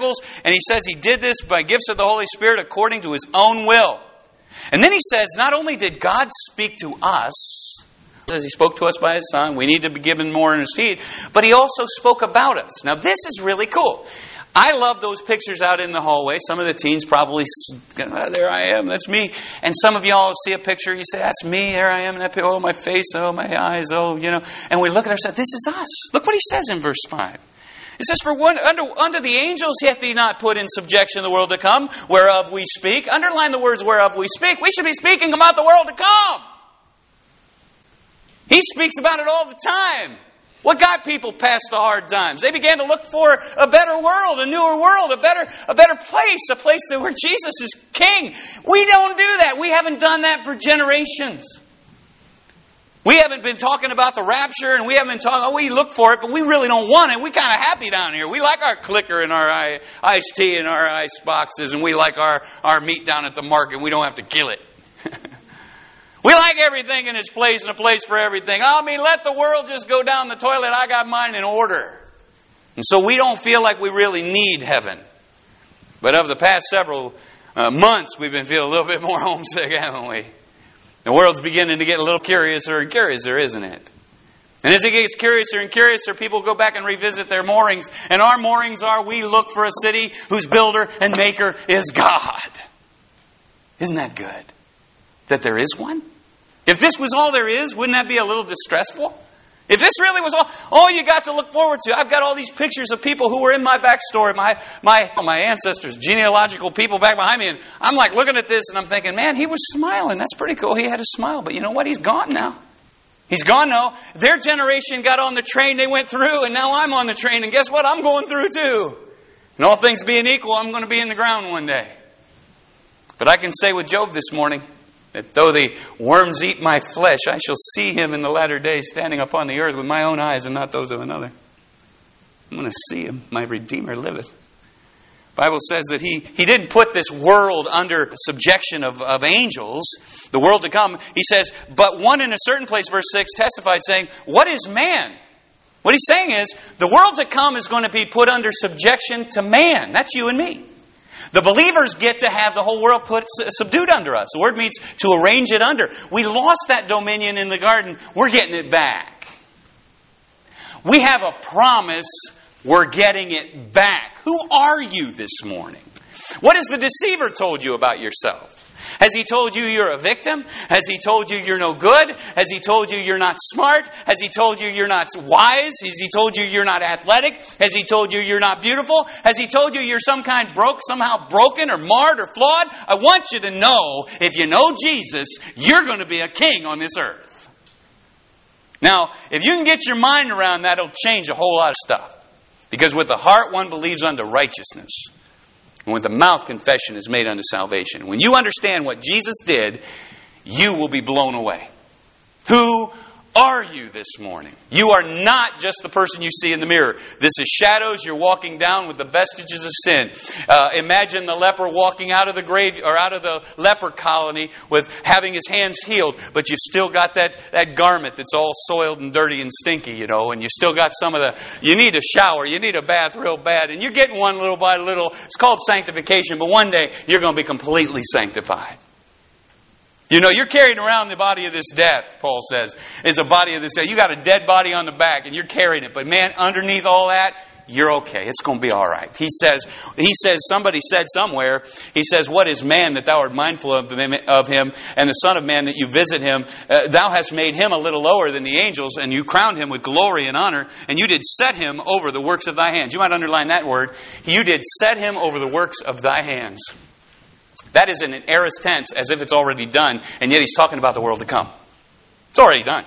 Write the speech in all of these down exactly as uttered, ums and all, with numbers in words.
miracles. And he says he did this by gifts of the Holy Spirit according to his own will. And then he says, not only did God speak to us, as he spoke to us by his Son, we need to be given more earnest heed, but he also spoke about us. Now this is really cool. I love those pictures out in the hallway. Some of the teens probably, oh, there I am, that's me. And some of y'all see a picture, you say, that's me, there I am, in that picture. Oh, my face, oh, my eyes, oh, you know. And we look at ourselves, this is us. Look what he says in verse five. It says, for one, under, under the angels hath he not put in subjection the world to come, whereof we speak. Underline the words whereof we speak. We should be speaking about the world to come. He speaks about it all the time. What got people past the hard times? They began to look for a better world, a newer world, a better, a better place, a place where Jesus is king. We don't do that. We haven't done that for generations. We haven't been talking about the rapture, and we haven't been talking, oh, we look for it, but we really don't want it. We're kind of happy down here. We like our clicker and our iced tea and our ice boxes, and we like our, our meat down at the market. We don't have to kill it. We like everything in its place and a place for everything. I mean, let the world just go down the toilet. I got mine in order. And so we don't feel like we really need heaven. But over the past several uh, months, we've been feeling a little bit more homesick, haven't we? The world's beginning to get a little curiouser and curiouser, isn't it? And as it gets curiouser and curiouser, people go back and revisit their moorings. And our moorings are, we look for a city whose builder and maker is God. Isn't that good? That there is one? If this was all there is, wouldn't that be a little distressful? If this really was all, all you got to look forward to, I've got all these pictures of people who were in my backstory, my my my ancestors, genealogical people back behind me, and I'm like looking at this and I'm thinking, man, he was smiling. That's pretty cool. He had a smile, but you know what? He's gone now. He's gone now. Their generation got on the train they went through, and now I'm on the train, and guess what? I'm going through too. And all things being equal, I'm going to be in the ground one day. But I can say with Job this morning, that though the worms eat my flesh, I shall see him in the latter days standing upon the earth with my own eyes and not those of another. I'm going to see him. My Redeemer liveth. The Bible says that he, he didn't put this world under subjection of, of angels, the world to come. He says, but one in a certain place, verse six, testified saying, what is man? What he's saying is, the world to come is going to be put under subjection to man. That's you and me. The believers get to have the whole world put subdued under us. The word means to arrange it under. We lost that dominion in the garden. We're getting it back. We have a promise. We're getting it back. Who are you this morning? What has the deceiver told you about yourself? Has he told you you're a victim? Has he told you you're no good? Has he told you you're not smart? Has he told you you're not wise? Has he told you you're not athletic? Has he told you you're not beautiful? Has he told you you're some kind broke, somehow broken or marred or flawed? I want you to know, if you know Jesus, you're going to be a king on this earth. Now, if you can get your mind around that, it'll change a whole lot of stuff. Because with the heart one believes unto righteousness. And with the mouth, confession is made unto salvation. When you understand what Jesus did, you will be blown away. Who are you this morning? You are not just the person you see in the mirror. This is shadows. You're walking down with the vestiges of sin. Uh, imagine the leper walking out of the grave or out of the leper colony with having his hands healed, but you've still got that, that garment that's all soiled and dirty and stinky, you know, and you still got some of the, you need a shower, you need a bath real bad, and you're getting one little by little. It's called sanctification, but one day you're going to be completely sanctified. You know, you're carrying around the body of this death, Paul says. It's a body of this death. You got a dead body on the back and you're carrying it. But man, underneath all that, you're okay. It's going to be all right. He says, he says, somebody said somewhere, he says, what is man that thou art mindful of him, and the Son of Man that you visit him? Uh, thou hast made him a little lower than the angels, and you crowned him with glory and honor, and you did set him over the works of thy hands. You might underline that word. You did set him over the works of thy hands. That is in an aorist tense, as if it's already done, and yet he's talking about the world to come. It's already done.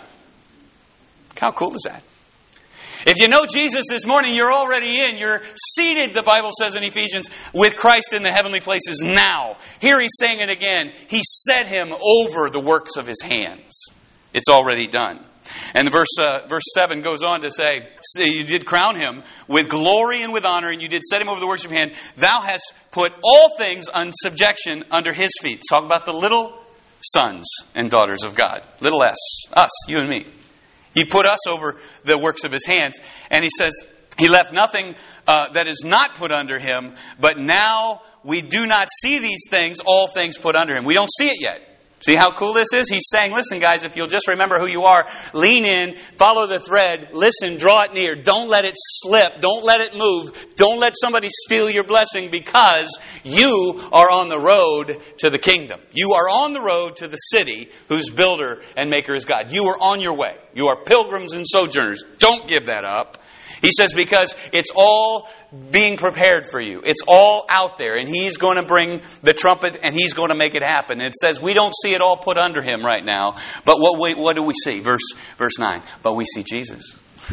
How cool is that? If you know Jesus this morning, you're already in. You're seated, the Bible says in Ephesians, with Christ in the heavenly places now. Here he's saying it again. He set him over the works of his hands. It's already done. And verse uh, verse seven goes on to say, you did crown him with glory and with honor, and you did set him over the works of your hand. Thou hast put all things on subjection under his feet. Talk about the little sons and daughters of God. Little s. Us, you and me. He put us over the works of his hands. And he says, He left nothing uh, that is not put under him, but now we do not see these things, all things put under him. We don't see it yet. See how cool this is? He's saying, listen guys, if you'll just remember who you are, lean in, follow the thread, listen, draw it near. Don't let it slip. Don't let it move. Don't let somebody steal your blessing, because you are on the road to the kingdom. You are on the road to the city whose builder and maker is God. You are on your way. You are pilgrims and sojourners. Don't give that up. He says, because it's all being prepared for you. It's all out there. And He's going to bring the trumpet and He's going to make it happen. And it says we don't see it all put under Him right now. But what we, what do we see? Verse, verse nine. But we see Jesus.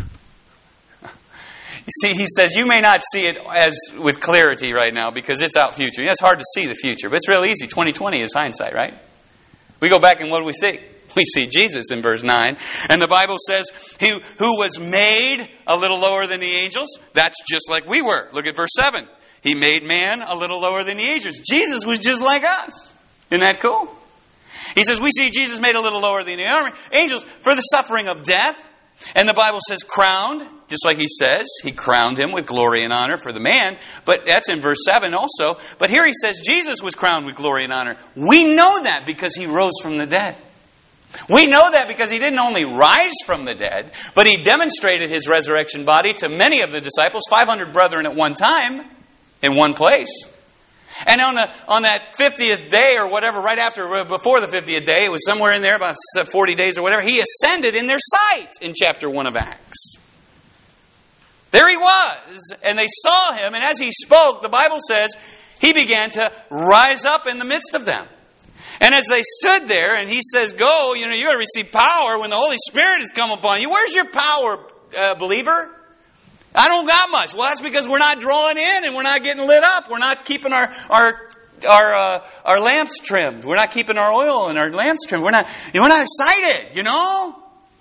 You see, He says you may not see it as with clarity right now because it's out future. You know, it's hard to see the future. But it's real easy. twenty twenty is hindsight, right? We go back and what do we see? We see Jesus in verse nine. And the Bible says, he who was made a little lower than the angels, that's just like we were. Look at verse seven. He made man a little lower than the angels. Jesus was just like us. Isn't that cool? He says, we see Jesus made a little lower than the army, angels for the suffering of death. And the Bible says crowned, just like He says. He crowned Him with glory and honor for the man. But that's in verse seven also. But here He says Jesus was crowned with glory and honor. We know that because He rose from the dead. We know that because He didn't only rise from the dead, but He demonstrated His resurrection body to many of the disciples, five hundred brethren at one time, in one place. And on the on that fiftieth day or whatever, right after, before the fiftieth day, it was somewhere in there, about forty days or whatever, He ascended in their sight in chapter one of Acts. There He was, and they saw Him, and as He spoke, the Bible says, He began to rise up in the midst of them. And as they stood there, and He says, go, you know, you're going to receive power when the Holy Spirit has come upon you. Where's your power, uh, believer? I don't got much. Well, that's because we're not drawing in and we're not getting lit up. We're not keeping our our our uh, our lamps trimmed. We're not keeping our oil and our lamps trimmed. We're not we're not excited, you know?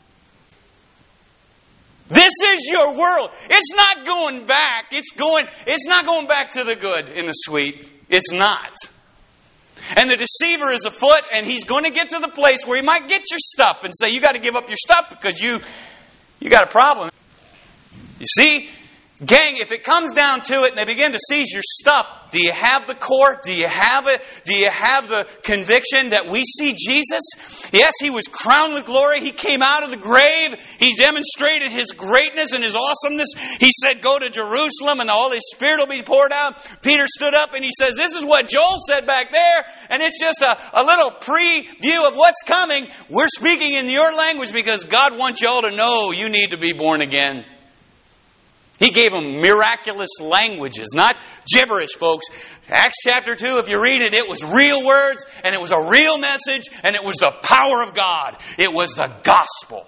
This is your world. It's not going back. It's going it's not going back to the good and the sweet. It's not. And the deceiver is afoot, and he's going to get to the place where he might get your stuff and say, you got to give up your stuff because you you got a problem. You see, gang, if it comes down to it and they begin to seize your stuff, do you have the core? Do you have it? Do you have the conviction that we see Jesus? Yes, He was crowned with glory. He came out of the grave. He demonstrated His greatness and His awesomeness. He said, go to Jerusalem and the Holy Spirit will be poured out. Peter stood up and he says, this is what Joel said back there. And it's just a, a little preview of what's coming. We're speaking in your language because God wants y'all to know you need to be born again. He gave them miraculous languages, not gibberish, folks. Acts chapter two, if you read it, it was real words, and it was a real message, and it was the power of God. It was the gospel.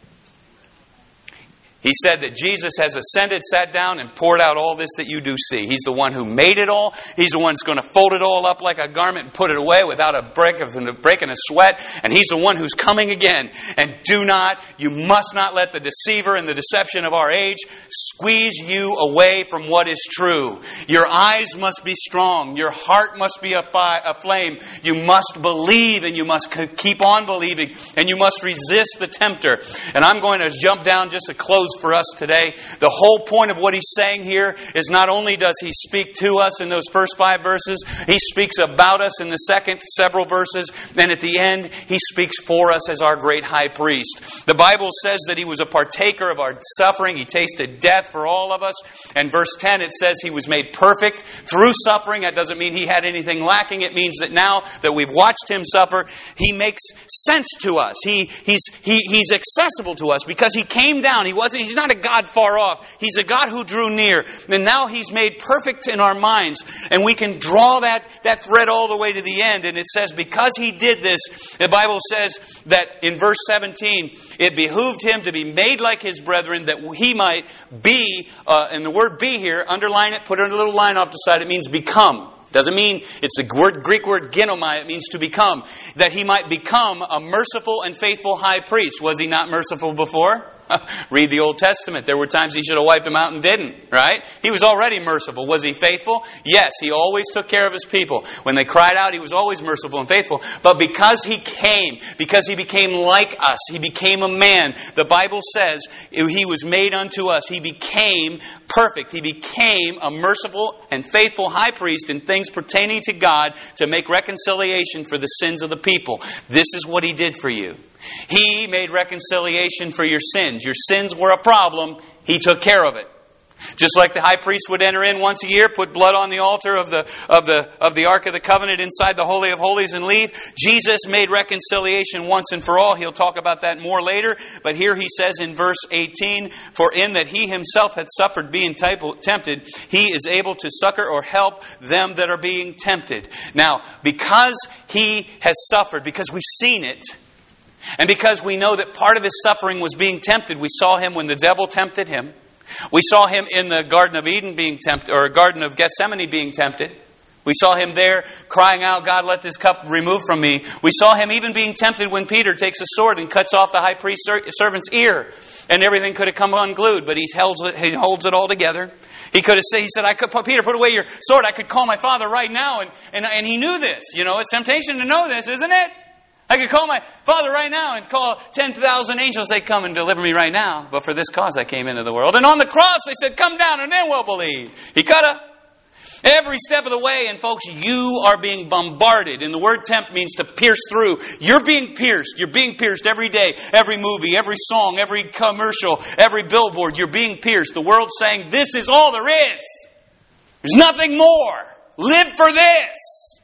He said that Jesus has ascended, sat down, and poured out all this that you do see. He's the one who made it all. He's the one who's going to fold it all up like a garment and put it away without a break of a break and a sweat. And He's the one who's coming again. And do not, you must not let the deceiver and the deception of our age squeeze you away from what is true. Your eyes must be strong. Your heart must be a, fi- a flame. You must believe, and you must keep on believing. And you must resist the tempter. And I'm going to jump down just to close for us today. The whole point of what He's saying here is not only does He speak to us in those first five verses, He speaks about us in the second several verses, and at the end, He speaks for us as our great high priest. The Bible says that He was a partaker of our suffering. He tasted death for all of us. And verse ten, it says He was made perfect through suffering. That doesn't mean He had anything lacking. It means that now that we've watched Him suffer, He makes sense to us. He, he's, he, he's accessible to us because He came down. He wasn't He's not a God far off. He's a God who drew near. And now He's made perfect in our minds. And we can draw that, that thread all the way to the end. And it says, because He did this, the Bible says that in verse seventeen, it behooved Him to be made like His brethren, that He might be, uh, and the word be here, underline it, put a little line off the side. It means become. Doesn't mean, it's the word, Greek word ginomai, it means to become. That He might become a merciful and faithful high priest. Was He not merciful before? Read the Old Testament. There were times He should have wiped them out and didn't, right? He was already merciful. Was He faithful? Yes, He always took care of His people. When they cried out, He was always merciful and faithful. But because He came, because He became like us, He became a man. The Bible says He was made unto us. He became perfect. He became a merciful and faithful high priest in things pertaining to God to make reconciliation for the sins of the people. This is what He did for you. He made reconciliation for your sins. Your sins were a problem. He took care of it. Just like the high priest would enter in once a year, put blood on the altar of the of the of the Ark of the Covenant inside the Holy of Holies and leave. Jesus made reconciliation once and for all. He'll talk about that more later. But here He says in verse eighteen, "For in that He Himself had suffered being tempted, He is able to succor or help them that are being tempted." Now, because He has suffered, because we've seen it, and because we know that part of His suffering was being tempted, we saw Him when the devil tempted Him. We saw Him in the Garden of Eden being tempted, or Garden of Gethsemane being tempted. We saw Him there crying out, "God, let this cup remove from me." We saw Him even being tempted when Peter takes a sword and cuts off the high priest's servant's ear. And everything could have come unglued, but He holds it, he holds it all together. He could have said, He said, I could, Peter, put away your sword. I could call my Father right now. And, and, and He knew this. You know, it's temptation to know this, isn't it? I could call my Father right now and call ten thousand angels. They come and deliver me right now. But for this cause I came into the world. And on the cross they said, "Come down and then we'll believe." He could have. Every step of the way. And folks, you are being bombarded. And the word tempt means to pierce through. You're being pierced. You're being pierced every day. Every movie, every song, every commercial, every billboard. You're being pierced. The world's saying, this is all there is. There's nothing more. Live for this.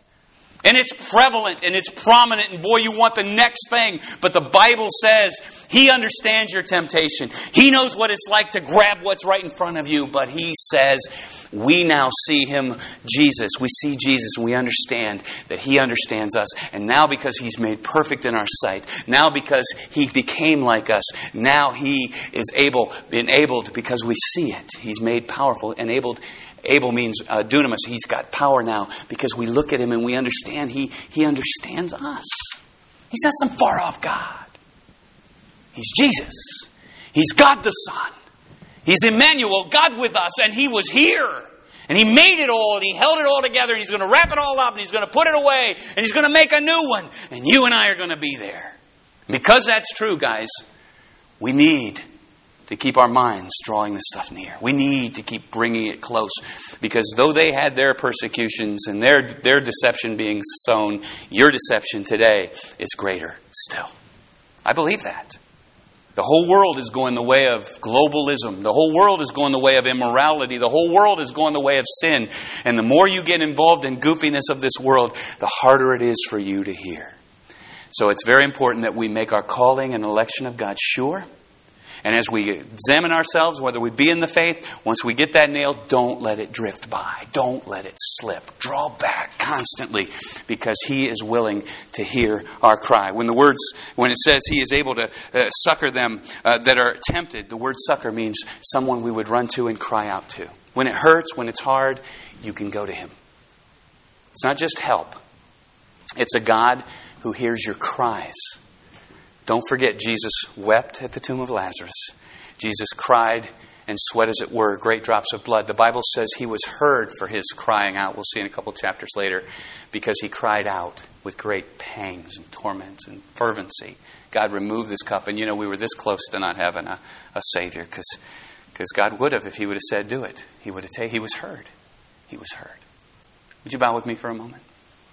And it's prevalent and it's prominent. And boy, you want the next thing. But the Bible says He understands your temptation. He knows what it's like to grab what's right in front of you. But He says we now see Him, Jesus. We see Jesus and we understand that He understands us. And now because He's made perfect in our sight. Now because He became like us. Now He is able, enabled because we see it. He's made powerful, enabled. Able means uh, dunamis. He's got power now because we look at Him and we understand He, he understands us. He's not some far off God. He's Jesus. He's God the Son. He's Emmanuel, God with us, and He was here. And He made it all, and He held it all together, and He's going to wrap it all up, and He's going to put it away, and He's going to make a new one. And you and I are going to be there. Because that's true, guys, we need to keep our minds drawing this stuff near. We need to keep bringing it close. Because though they had their persecutions and their, their deception being sown, your deception today is greater still. I believe that. The whole world is going the way of globalism. The whole world is going the way of immorality. The whole world is going the way of sin. And the more you get involved in goofiness of this world, the harder it is for you to hear. So it's very important that we make our calling and election of God sure. And as we examine ourselves, whether we be in the faith, once we get that nailed, don't let it drift by. Don't let it slip. Draw back constantly because He is willing to hear our cry. When the words, when it says He is able to uh, succor them uh, that are tempted, the word succor means someone we would run to and cry out to. When it hurts, when it's hard, you can go to Him. It's not just help. It's a God who hears your cries. Don't forget, Jesus wept at the tomb of Lazarus. Jesus cried and sweat, as it were, great drops of blood. The Bible says He was heard for His crying out. We'll see in a couple chapters later. Because He cried out with great pangs and torments and fervency. God removed this cup. And you know, we were this close to not having a, a Savior. Because because God would have, if He would have said, do it. He would have taken. He was heard. He was heard. Would you bow with me for a moment?